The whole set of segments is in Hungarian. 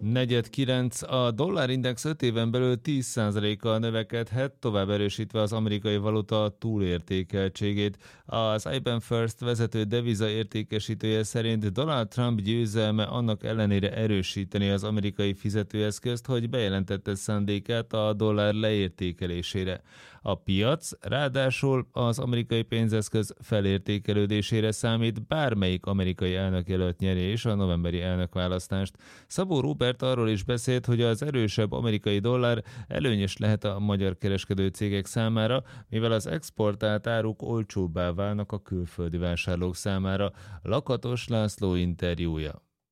4,9. A dollárindex 5 éven belül 10%-kal növekedhet, tovább erősítve az amerikai valuta túlértékeltségét. Az IBM First vezető deviza értékesítője szerint Donald Trump győzelme annak ellenére erősíteni az amerikai fizetőeszközt, hogy bejelentette szándékát a dollár leértékelésére. A piac ráadásul az amerikai pénzeszköz felértékelődésére számít, bármelyik amerikai elnökjelölt nyeri és a novemberi elnökválasztást. Szabó Róbert arról is beszélt, hogy az erősebb amerikai dollár előnyös lehet a magyar kereskedő cégek számára, mivel az exportált áruk olcsóbbá válnak a külföldi vásárlók számára. Lakatos László interjúja.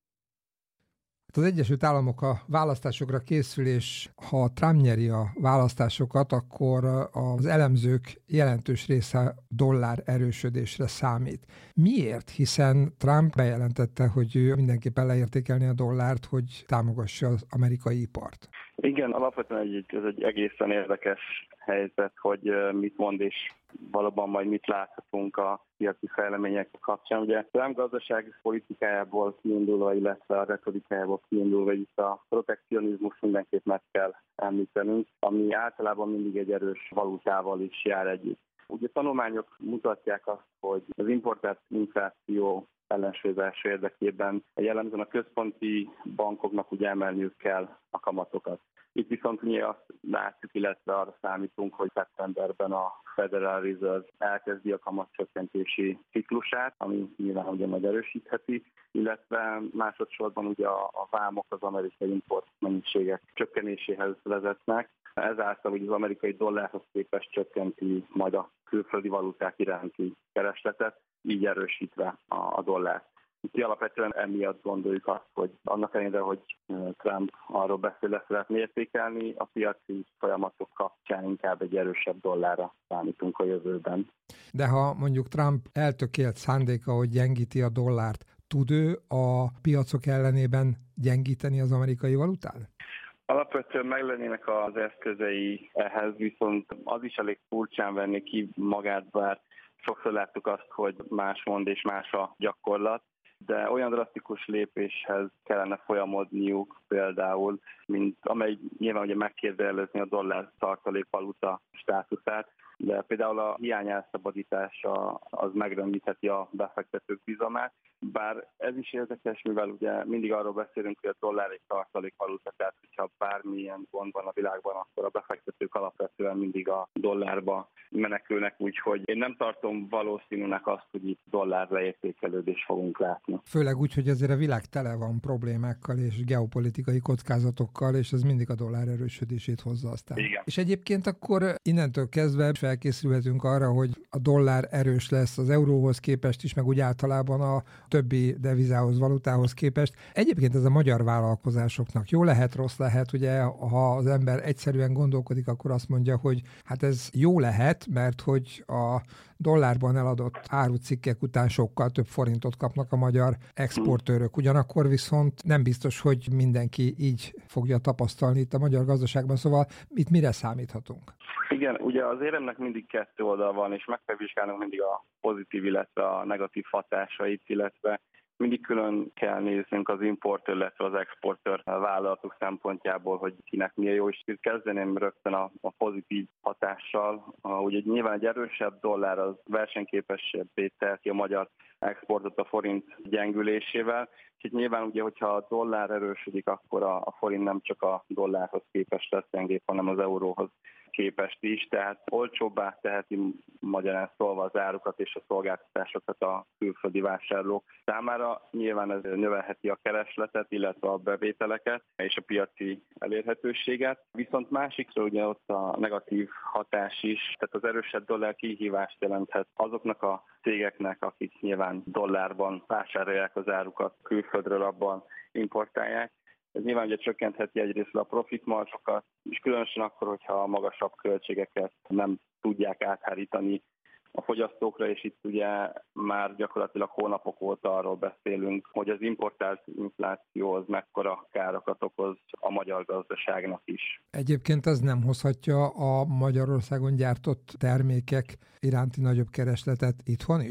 Az Egyesült Államok a választásokra készül, és ha Trump nyeri a választásokat, akkor az elemzők jelentős része dollár erősödésre számít. Miért? Hiszen Trump bejelentette, hogy ő mindenképpen leértékelni a dollárt, hogy támogassa az amerikai ipart. Igen, alapvetően ez egy egészen érdekes helyzet, hogy mit mond, és valóban majd mit láthatunk a piaci fejlemények kapcsán. Ugye Trump gazdaság politikájából kiindulva, illetve a retorikájából kiindulva, itt a protekcionizmus mindenképp meg kell említenünk, ami általában mindig egy erős valutával is jár együtt. Ugye tanulmányok mutatják azt, hogy az importált infláció ellensúlyozása érdekében jellemzően a központi bankoknak ugye emelniük kell a kamatokat. Itt viszont mi azt látjuk, illetve arra számítunk, hogy szeptemberben a Federal Reserve elkezdi a kamatcsökkentési ciklusát, ami nyilván ugye majd erősítheti, illetve másodszorban ugye a vámok az amerikai import mennyiségek csökkenéséhez vezetnek. Ezáltal ugye az amerikai dollárhoz képest csökkenti majd a külföldi valuták iránti keresletet, így erősítve a dollárt. Itt alapvetően emiatt gondoljuk azt, hogy annak ellenére, hogy Trump arról beszél, le szeretné értékelni, a piaci folyamatok kapcsán inkább egy erősebb dollárra számítunk a jövőben. De ha mondjuk Trump eltökélt szándéka, hogy gyengíti a dollárt, tud ő a piacok ellenében gyengíteni az amerikai valutát? Alapvetően meg lennének az eszközei ehhez, viszont az is elég furcsán venni ki magát, bár sokszor láttuk azt, hogy más mond és más a gyakorlat, de olyan drasztikus lépéshez kellene folyamodniuk például, mint amely nyilván ugye megkérdőjelezni a dollár tartalékvaluta státuszát, de például a hiány elszabadítása az megrendítheti a befektetők bizalmát, bár ez is érdekes, mivel ugye mindig arról beszélünk, hogy a dollár egy tartalékvaluta, tehát hogyha bármilyen gond van a világban, akkor a befektetők alapvetően mindig a dollárba menekülnek, úgyhogy én nem tartom valószínűnek azt, hogy itt dollár leértékelődést fogunk látni. Főleg úgy, hogy azért a világ tele van problémákkal és geopolitikai kockázatokkal, és ez mindig a dollár erősödését hozza aztán. Igen. És egyébként akkor innentől kezdve felkészülhetünk arra, hogy a dollár erős lesz az euróhoz képest is, meg úgy általában a többi devizához, valutához képest. Egyébként ez a magyar vállalkozásoknak jó lehet, rossz lehet, ugye, ha az ember egyszerűen gondolkodik, akkor azt mondja, hogy hát ez jó lehet, mert hogy a dollárban eladott árucikkek után sokkal több forintot kapnak a magyar exportőrök. Ugyanakkor viszont nem biztos, hogy mindenki így fogja tapasztalni itt a magyar gazdaságban, szóval itt mire számíthatunk? Igen, ugye az éremnek mindig kettő oldal van, és meg kell vizsgálnunk mindig a pozitív, illetve a negatív hatásait, illetve mindig külön kell néznünk az importőr, illetve az exportőr vállalatok szempontjából, hogy kinek mi a jó, és kezdeném rögtön a pozitív hatással. Ugye nyilván egy erősebb dollár az versenyképesebbé teheti a magyar exportot a forint gyengülésével, és itt nyilván ugye, hogyha a dollár erősödik, akkor a forint nem csak a dollárhoz képest lesz gyengébb, hanem az euróhoz képest is, tehát olcsóbbá teheti magyarán szólva az árukat és a szolgáltatásokat a külföldi vásárlók számára. Nyilván ez növelheti a keresletet, illetve a bevételeket és a piaci elérhetőséget. Viszont másikra ugye ott a negatív hatás is, tehát az erősebb dollár kihívást jelenthet azoknak a cégeknek, akik nyilván dollárban vásárolják az árukat külföldről, abban importálják. Ez nyilván ugye csökkentheti egyrészt a profitmarzsokat, és különösen akkor, hogyha a magasabb költségeket nem tudják áthárítani a fogyasztókra, és itt ugye már gyakorlatilag hónapok óta arról beszélünk, hogy az importált infláció az mekkora károkat okoz a magyar gazdaságnak is. Egyébként ez nem hozhatja a Magyarországon gyártott termékek iránti nagyobb keresletet itthon is?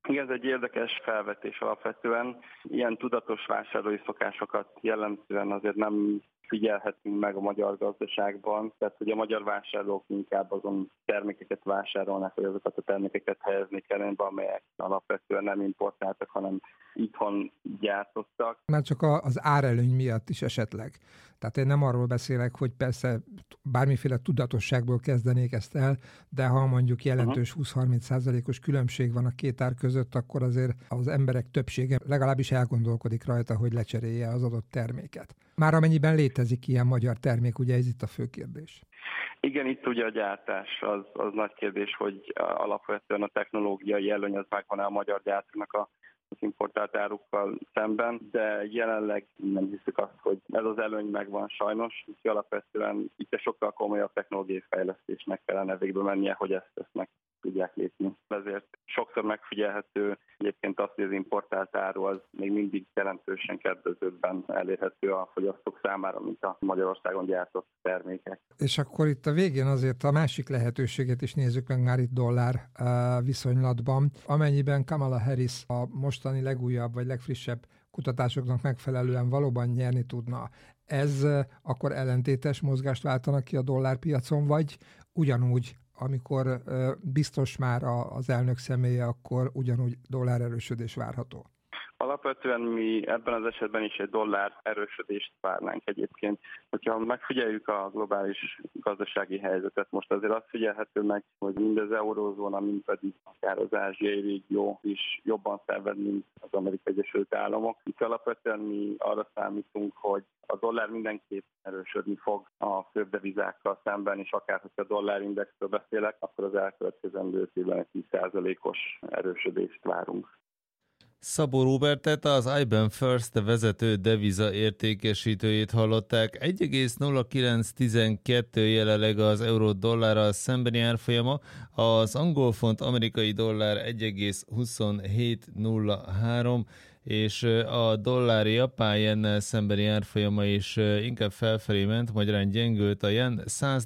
Igen, ez egy érdekes felvetés alapvetően. Ilyen tudatos vásárlói szokásokat jellemzően azért nem figyelhetünk meg a magyar gazdaságban, tehát hogy a magyar vásárlók inkább azon termékeket vásárolnak, vagy azokat a termékeket helyeznék előnybe, amelyek alapvetően nem importáltak, hanem itthon gyártottak. Már csak az árelőny miatt is esetleg. Tehát én nem arról beszélek, hogy persze bármiféle tudatosságból kezdenék ezt el, de ha mondjuk jelentős 20-30%-os különbség van a két ár között, akkor azért az emberek többsége legalábbis elgondolkodik rajta, hogy lecserélje az adott terméket. Már amennyiben létezik ilyen magyar termék, ugye ez itt a fő kérdés. Igen, itt ugye a gyártás az nagy kérdés, hogy alapvetően a technológiai előny az megvan-e a magyar gyártónak az importált árukkal szemben, de jelenleg nem hiszük azt, hogy ez az előny megvan sajnos, úgyhogy alapvetően itt sokkal komolyabb technológiai fejlesztésnek kellene végbe mennie, hogy ezt meg tudják lépni. Ezért sokszor megfigyelhető egyébként azt, hogy az importált áru az még mindig jelentősen kedvezőbben elérhető a fogyasztók számára, mint a Magyarországon gyártott termékek. És akkor itt a végén azért a másik lehetőséget is nézzük meg már itt dollár viszonylatban. Amennyiben Kamala Harris a mostani legújabb vagy legfrissebb kutatásoknak megfelelően valóban nyerni tudna, ez akkor ellentétes mozgást váltanak ki a dollárpiacon, vagy ugyanúgy, amikor biztos már az elnök személye, akkor ugyanúgy dollárerősödés várható? Alapvetően mi ebben az esetben is egy dollár erősödést várnánk egyébként. Hogyha megfigyeljük a globális gazdasági helyzetet, most azért azt figyelhető meg, hogy mind az eurózóna, mind pedig akár az ázsiai régió is jobban szenved, mint az Amerikai Egyesült Államok. Itt alapvetően mi arra számítunk, hogy a dollár mindenképp erősödni fog a főbb devizákkal szemben, és akár, hogyha a dollárindexről beszélek, akkor az elkövetkezendő évben egy 10%-os erősödést várunk. Szabó Róbertet, az IBAN First vezető deviza értékesítőjét hallották. 1,0912 jelenleg az euró dollárral szembeni árfolyama, az angol font amerikai dollár 1,2703, és a dollár japán jennel szembeni árfolyama is inkább felfelé ment, magyarán gyengült a yen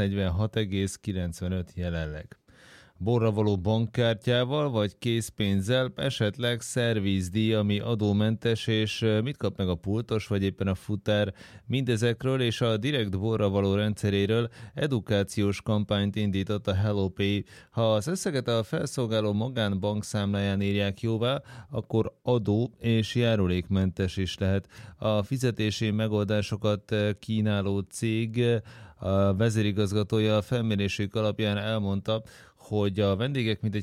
146,95 jelenleg. Borra való bankkártyával vagy készpénzzel, esetleg szervizdíj, ami adómentes, és mit kap meg a pultos vagy éppen a futár, mindezekről és a direkt borra való rendszeréről edukációs kampányt indított a HelloPay. Ha az összeget a felszolgáló magánbankszámláján írják jóvá, akkor adó és járulékmentes is lehet. A fizetési megoldásokat kínáló cég a vezérigazgatója a felmérésük alapján elmondta, hogy a vendégek mintegy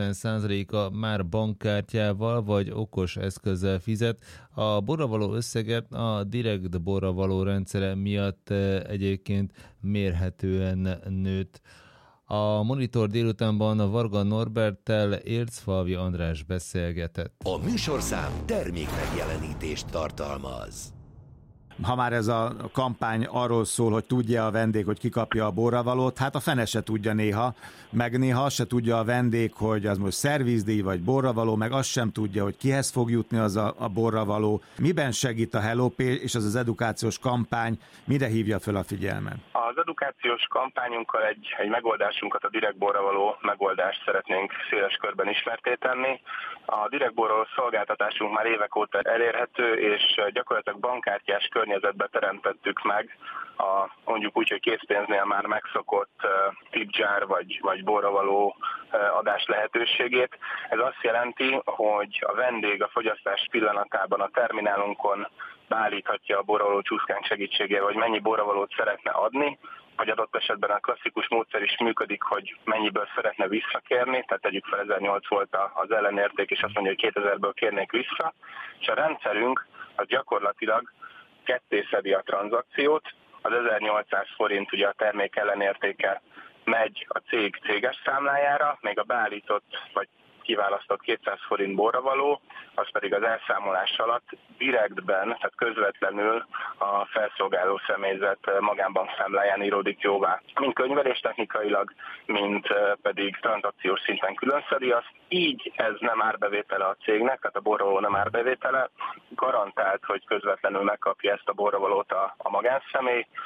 90%-a már bankkártyával vagy okos eszközzel fizet. A borra való összeget a direkt borra való rendszere miatt egyébként mérhetően nőtt. A Monitor délutánban a Varga Norberttel Ércfalvi András beszélgetett. A műsorszám termékmegjelenítést tartalmaz. Ha már ez a kampány arról szól, hogy tudja a vendég, hogy kikapja a borravalót, hát a fene se tudja néha, meg néha azt se tudja a vendég, hogy az most szervizdíj vagy borravaló, meg azt sem tudja, hogy kihez fog jutni az a borravaló. Miben segít a HelloPay és az edukációs kampány, mire hívja föl a figyelmet? Az edukációs kampányunkkal egy megoldásunkat, a direkt borravaló megoldást szeretnénk széles körben ismertté tenni. A direkt borravaló szolgáltatásunk már évek óta elérhető, és gyakorlatilag bankkártyás környezetbe teremtettük meg mondjuk úgy, hogy készpénznél már megszokott tipjar vagy borravaló adás lehetőségét. Ez azt jelenti, hogy a vendég a fogyasztás pillanatában a terminálunkon beállíthatja a borravaló csúszkánk segítségével, hogy mennyi borravalót szeretne adni, vagy adott esetben a klasszikus módszer is működik, hogy mennyiből szeretne visszakérni, tehát tegyük fel 1008 volt az ellenérték, és azt mondja, hogy 2000-ből kérnék vissza, és a rendszerünk az gyakorlatilag ketté szedi a tranzakciót, az 1800 forint ugye a termék ellenértéke megy a cég céges számlájára, még a beállított vagy kiválasztott 200 forint borravaló, az pedig az elszámolás alatt direktben, tehát közvetlenül a felszolgáló személyzet magánbankszámláján íródik jóvá. Mind könyveléstechnikailag, mind pedig tranzakciós szinten külön szedi azt. Így ez nem árbevétele a cégnek, tehát a borravaló nem árbevétele, garantált, hogy közvetlenül megkapja ezt a borravalót a magánszemély,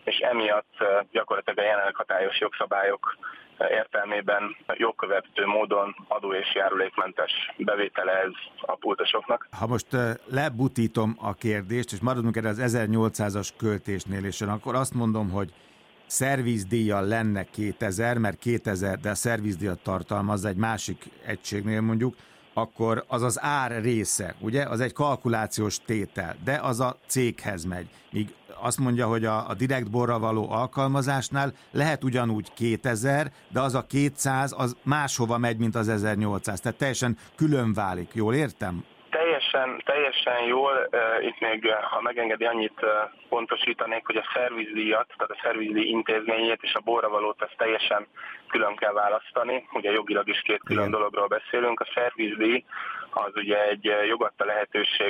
és emiatt gyakorlatilag a jelenleg hatályos jogszabályok értelmében jogkövető módon adó- és járulékmentes bevétele ez a pultosoknak. Ha most lebutítom a kérdést, és maradunk erre az 1800-as költésnél, és akkor azt mondom, hogy szervizdíjjal lenne 2000, mert 2000, de a szervizdíjat tartalmazza egy másik egységnél mondjuk, akkor az az ár része, ugye? Az egy kalkulációs tétel, de az a céghez megy. Míg azt mondja, hogy a direkt borra való alkalmazásnál lehet ugyanúgy 2000, de az a 200 az máshova megy, mint az 1800. Tehát teljesen külön válik. Jól értem? Teljesen jól. Itt még, ha megengedi, annyit pontosítanék, hogy a szervizdíjat, tehát a szervizdíj intézményét és a borra valót ezt teljesen külön kell választani. Ugye jogilag is két külön dologról beszélünk. A szervizdíj az ugye egy jogadta lehetőség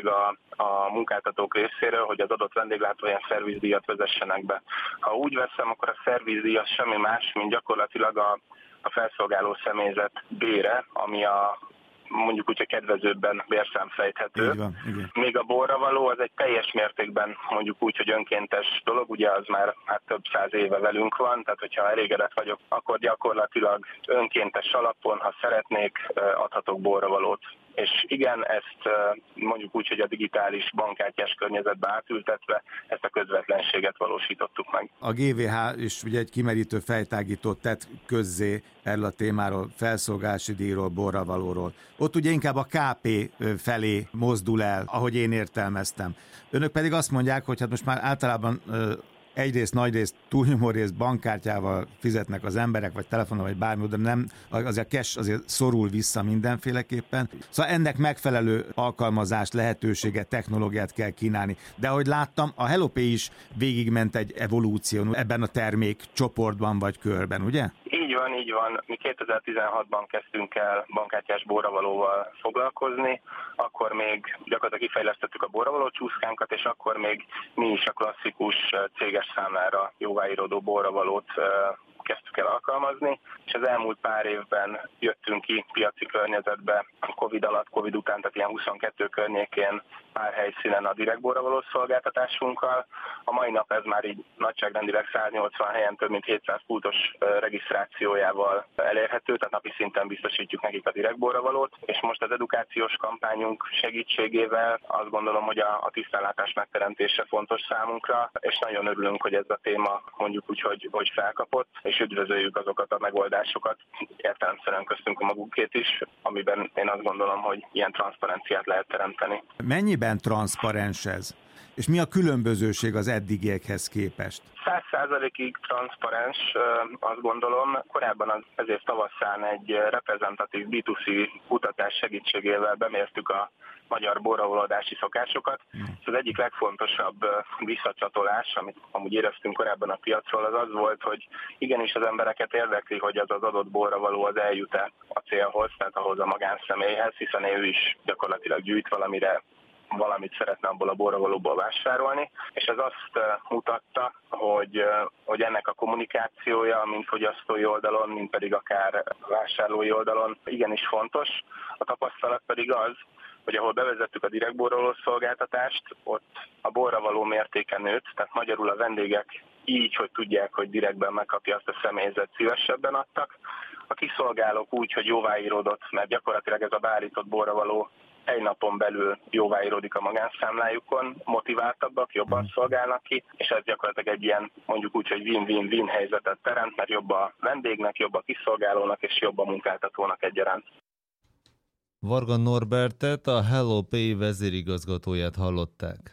a munkáltatók részéről, hogy az adott vendéglátó ilyen szervizdíjat vezessenek be. Ha úgy veszem, akkor a szervizdíj az semmi más, mint gyakorlatilag a felszolgáló személyzet bére, ami mondjuk úgy, hogy kedvezőbben bérszámfejthető. Még a borra való az egy teljes mértékben mondjuk úgy, hogy önkéntes dolog, ugye az már több száz éve velünk van, tehát hogyha elégedett vagyok, akkor gyakorlatilag önkéntes alapon, ha szeretnék, adhatok borra valót. És igen, ezt mondjuk úgy, hogy a digitális bankkártyás környezetbe átültetve ezt a közvetlenséget valósítottuk meg. A GVH is ugye egy kimerítő fejtágítót tett közzé erről a témáról, felszolgálási díjról, borra valóról. Ott ugye inkább a KP felé mozdul el, ahogy én értelmeztem. Önök pedig azt mondják, hogy hát most már általában egyrészt, nagyrészt, túlnyomó részt bankkártyával fizetnek az emberek, vagy telefonon, vagy bármi, de nem, azért a cash azért szorul vissza mindenféleképpen. Szóval ennek megfelelő alkalmazást, lehetőséget, technológiát kell kínálni. De ahogy láttam, a HelloPay is végigment egy evolúción ebben a termék csoportban vagy körben, ugye? Így van. Mi 2016-ban kezdtünk el bankkártyás borravalóval foglalkozni, akkor még gyakorlatilag kifejlesztettük a borravaló csúszkánkat, és akkor még mi is a klasszikus céges számlára jóváíródó borravalót kezdtük el alkalmazni, és az elmúlt pár évben jöttünk ki piaci környezetbe, Covid alatt, Covid után, tehát ilyen 22 környékén pár helyszínen a direkt borravaló szolgáltatásunkkal. A mai nap ez már így nagyságrendileg 180 helyen több mint 700 pultos regisztrációjával elérhető, tehát napi szinten biztosítjuk nekik a direkt borravalót, és most az edukációs kampányunk segítségével azt gondolom, hogy a tisztánlátás megteremtése fontos számunkra, és nagyon örülünk, hogy ez a téma mondjuk úgy, hogy felkapott, és üdvözöljük azokat a megoldásokat, értelemszerűen köztünk a magukét is, amiben én azt gondolom, hogy ilyen transzparenciát lehet teremteni. Mennyiben transzparens ez? És mi a különbözőség az eddigiekhez képest? 100%-ig transzparens, azt gondolom. Korábban ezért tavaszán egy reprezentatív B2C kutatás segítségével bemértük a magyar borravalódási szokásokat. Az egyik legfontosabb visszacsatolás, amit amúgy éreztünk korábban a piacról, az volt, hogy igenis az embereket érdekli, hogy az adott borravaló az eljut-e a célhoz, tehát ahhoz a magánszemélyhez, hiszen ő is gyakorlatilag gyűjt valamit szeretne abból a borravalóból vásárolni, és ez azt mutatta, hogy ennek a kommunikációja, mind fogyasztói oldalon, mind pedig akár vásárlói oldalon igenis fontos. A tapasztalat pedig az, hogy ahol bevezettük a direkt borravaló szolgáltatást, ott a borravaló mértéke nőtt, tehát magyarul a vendégek így, hogy tudják, hogy direktben megkapja azt a személyzet, szívesebben adtak. A kiszolgálók úgy, hogy jóváíródott, mert gyakorlatilag ez a beállított borravaló egy napon belül jóváíródik a magánszámlájukon, motiváltabbak, jobban szolgálnak ki, és ez gyakorlatilag egy ilyen, mondjuk úgy, hogy win-win-win helyzetet teremt, mert jobb a vendégnek, jobb a kiszolgálónak és jobb a munkáltatónak egyaránt. Varga Norbertet, a HelloPay vezérigazgatóját hallották.